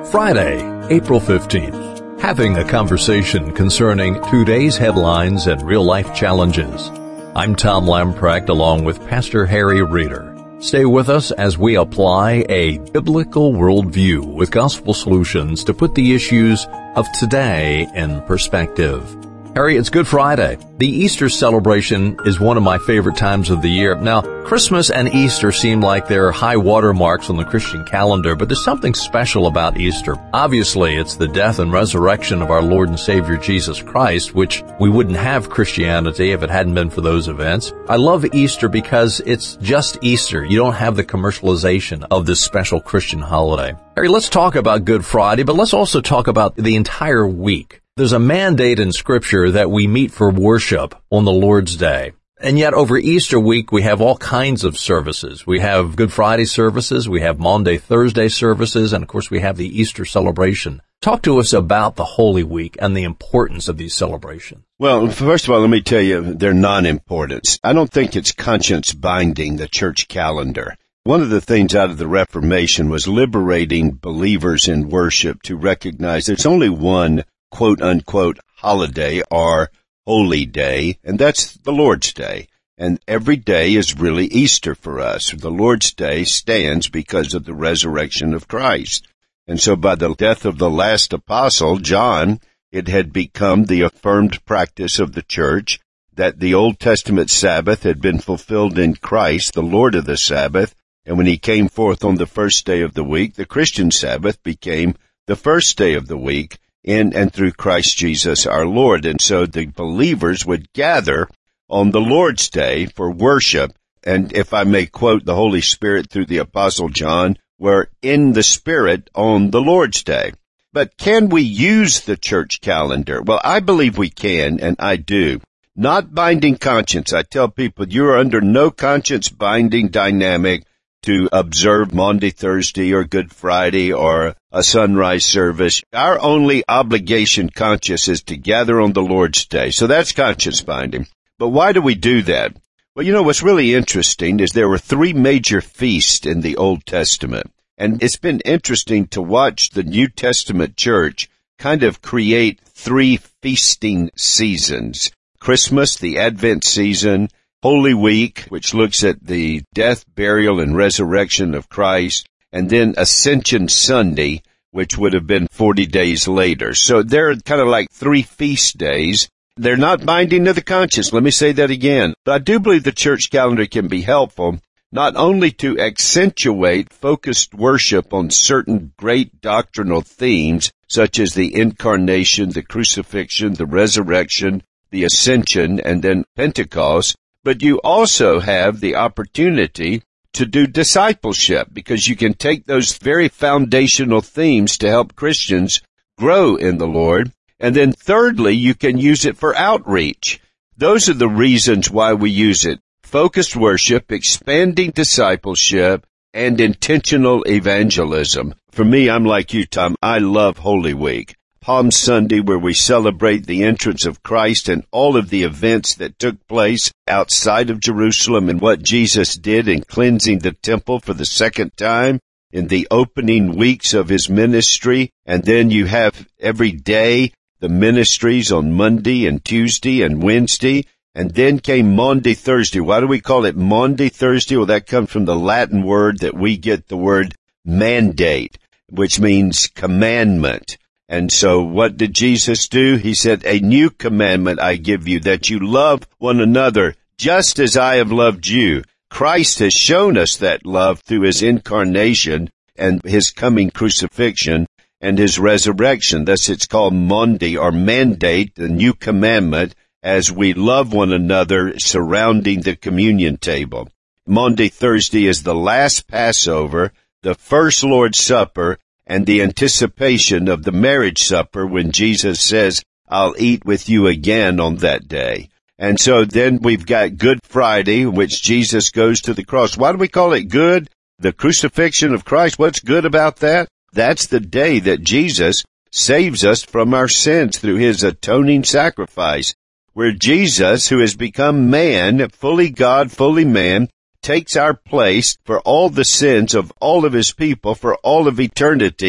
Friday, April 15th. Having a conversation concerning today's headlines and real-life challenges. I'm Tom Lamprecht along with Pastor Harry Reeder. Stay with us as we apply a biblical worldview with gospel solutions to put the issues of today in perspective. Harry, it's Good Friday. The Easter celebration is one of my favorite times of the year. Now, Christmas and Easter seem like they're high water marks on the Christian calendar, but there's something special about Easter. Obviously, it's the death and resurrection of our Lord and Savior Jesus Christ, which we wouldn't have Christianity if it hadn't been for those events. I love Easter because it's just Easter. You don't have the commercialization of this special Christian holiday. Harry, let's talk about Good Friday, but let's also talk about the entire week. There's a mandate in Scripture that we meet for worship on the Lord's Day. And yet over Easter week, we have all kinds of services. We have Good Friday services, we have Maundy Thursday services, and of course we have the Easter celebration. Talk to us about the Holy Week and the importance of these celebrations. Well, first of all, let me tell you, they're non-importance. I don't think it's conscience binding, the church calendar. One of the things out of the Reformation was liberating believers in worship to recognize there's only one quote-unquote holiday or holy day, and that's the Lord's Day. And every day is really Easter for us. The Lord's Day stands because of the resurrection of Christ. And so by the death of the last apostle, John, it had become the affirmed practice of the church that the Old Testament Sabbath had been fulfilled in Christ, the Lord of the Sabbath, and when he came forth on the first day of the week, the Christian Sabbath became the first day of the week, in and through Christ Jesus our Lord. And so the believers would gather on the Lord's Day for worship. And if I may quote the Holy Spirit through the Apostle John, we're in the Spirit on the Lord's Day. But can we use the church calendar? Well, I believe we can, and I do. Not binding conscience. I tell people you're under no conscience binding dynamic to observe Maundy Thursday or Good Friday or a sunrise service. Our only obligation conscious is to gather on the Lord's Day. So that's conscience binding. But why do we do that? Well, you know, what's really interesting is there were three major feasts in the Old Testament. And it's been interesting to watch the New Testament church kind of create three feasting seasons. Christmas, the Advent season, Holy Week, which looks at the death, burial, and resurrection of Christ, and then Ascension Sunday, which would have been 40 days later. So they're kind of like three feast days. They're not binding to the conscience. Let me say that again. But I do believe the church calendar can be helpful, not only to accentuate focused worship on certain great doctrinal themes, such as the incarnation, the crucifixion, the resurrection, the ascension, and then Pentecost, but you also have the opportunity to do discipleship because you can take those very foundational themes to help Christians grow in the Lord. And then thirdly, you can use it for outreach. Those are the reasons why we use it. Focused worship, expanding discipleship, and intentional evangelism. For me, I'm like you, Tom. I love Holy Week. Palm Sunday, where we celebrate the entrance of Christ and all of the events that took place outside of Jerusalem and what Jesus did in cleansing the temple for the second time in the opening weeks of his ministry. And then you have every day the ministries on Monday and Tuesday and Wednesday. And then came Maundy Thursday. Why do we call it Maundy Thursday? Well, that comes from the Latin word that we get the word mandate, which means commandment. And so what did Jesus do? He said, a new commandment I give you, that you love one another just as I have loved you. Christ has shown us that love through his incarnation and his coming crucifixion and his resurrection. Thus it's called Maundy or mandate, the new commandment, as we love one another surrounding the communion table. Maundy Thursday is the last Passover, the first Lord's Supper, and the anticipation of the marriage supper when Jesus says, I'll eat with you again on that day. And so then we've got Good Friday, which Jesus goes to the cross. Why do we call it good? The crucifixion of Christ, what's good about that? That's the day that Jesus saves us from our sins through his atoning sacrifice, where Jesus, who has become man, fully God, fully man, takes our place for all the sins of all of his people for all of eternity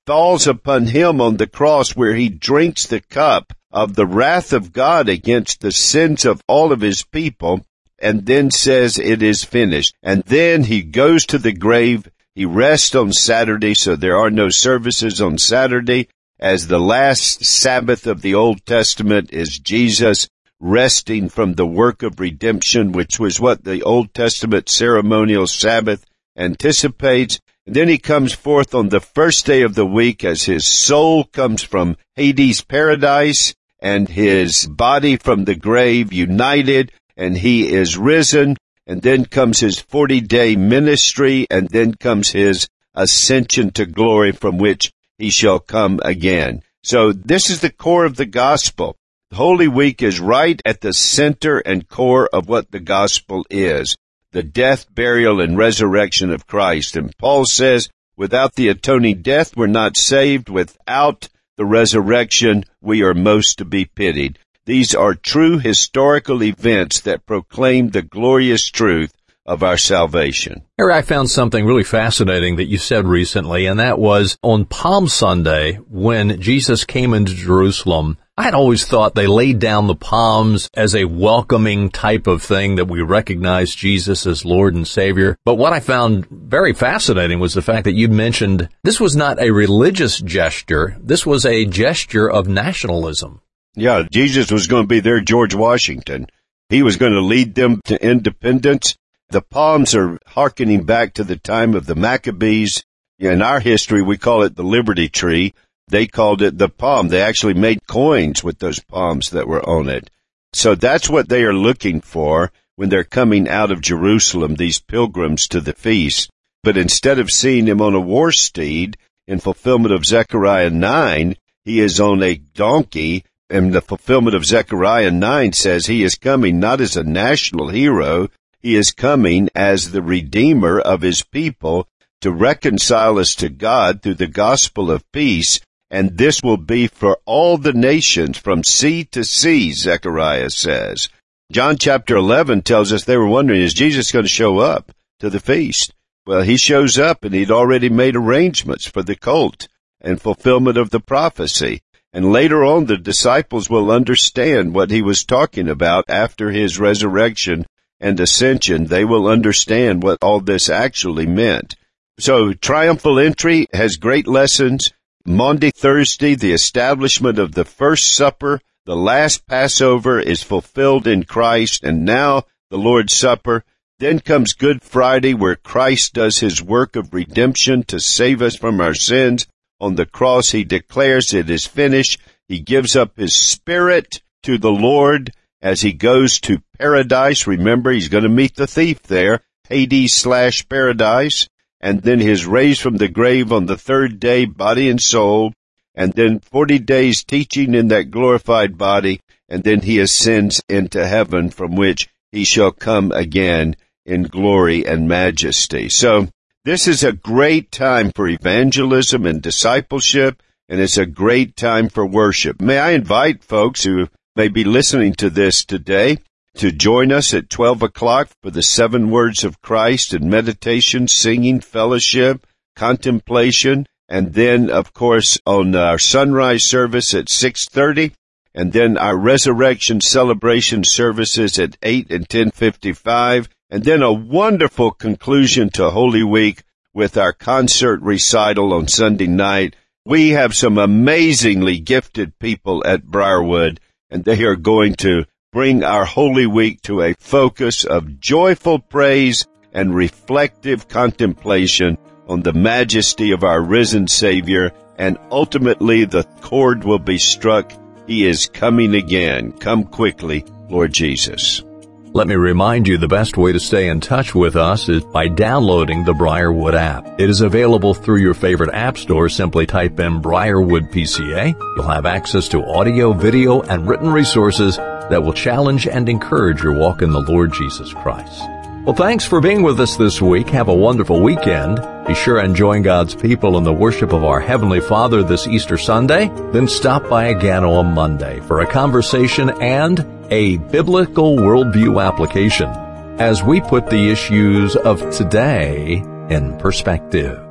falls upon him on the cross, where he drinks the cup of the wrath of God against the sins of all of his people, and then says it is finished. And then he goes to the grave. He rests on Saturday, so there are no services on Saturday, as the last Sabbath of the Old Testament is Jesus resting from the work of redemption, which was what the Old Testament ceremonial Sabbath anticipates. And then he comes forth on the first day of the week as his soul comes from Hades' paradise and his body from the grave united, and he is risen. And then comes his 40-day ministry, and then comes his ascension to glory, from which he shall come again. So this is the core of the gospel. Holy Week is right at the center and core of what the gospel is, the death, burial, and resurrection of Christ. And Paul says, without the atoning death, we're not saved. Without the resurrection, we are most to be pitied. These are true historical events that proclaim the glorious truth of our salvation. Harry, I found something really fascinating that you said recently, and that was on Palm Sunday, when Jesus came into Jerusalem, I had always thought they laid down the palms as a welcoming type of thing, that we recognize Jesus as Lord and Savior. But what I found very fascinating was the fact that you mentioned this was not a religious gesture. This was a gesture of nationalism. Yeah, Jesus was going to be their George Washington. He was going to lead them to independence. The palms are hearkening back to the time of the Maccabees. In our history, we call it the Liberty Tree. They called it the palm. They actually made coins with those palms that were on it. So that's what they are looking for when they're coming out of Jerusalem, these pilgrims to the feast. But instead of seeing him on a war steed, in fulfillment of Zechariah 9, he is on a donkey. And the fulfillment of Zechariah 9 says he is coming not as a national hero, he is coming as the Redeemer of his people to reconcile us to God through the gospel of peace. And this will be for all the nations from sea to sea, Zechariah says. John chapter 11 tells us they were wondering, is Jesus going to show up to the feast? Well, he shows up, and he'd already made arrangements for the colt and fulfillment of the prophecy. And later on, the disciples will understand what he was talking about after his resurrection and ascension. They will understand what all this actually meant. So triumphal entry has great lessons. Maundy Thursday, the establishment of the first supper, the last Passover is fulfilled in Christ, and now the Lord's Supper. Then comes Good Friday, where Christ does his work of redemption to save us from our sins. On the cross, he declares it is finished. He gives up his spirit to the Lord as he goes to paradise. Remember, he's going to meet the thief there, Hades/paradise. And then he is raised from the grave on the third day, body and soul. And then 40 days teaching in that glorified body. And then he ascends into heaven, from which he shall come again in glory and majesty. So this is a great time for evangelism and discipleship, and it's a great time for worship. May I invite folks who may be listening to this today to join us at 12 o'clock for the 7 words of Christ and meditation, singing, fellowship, contemplation, and then, of course, on our sunrise service at 6:30, and then our resurrection celebration services at 8 and 10:55, and then a wonderful conclusion to Holy Week with our concert recital on Sunday night. We have some amazingly gifted people at Briarwood, and they are going to bring our Holy Week to a focus of joyful praise and reflective contemplation on the majesty of our risen Savior, and ultimately the chord will be struck. He is coming again. Come quickly, Lord Jesus. Let me remind you, the best way to stay in touch with us is by downloading the Briarwood app. It is available through your favorite app store. Simply type in Briarwood PCA. You'll have access to audio, video, and written resources that will challenge and encourage your walk in the Lord Jesus Christ. Well, thanks for being with us this week. Have a wonderful weekend. Be sure and join God's people in the worship of our Heavenly Father this Easter Sunday. Then stop by again on Monday for a conversation and a biblical worldview application as we put the issues of today in perspective.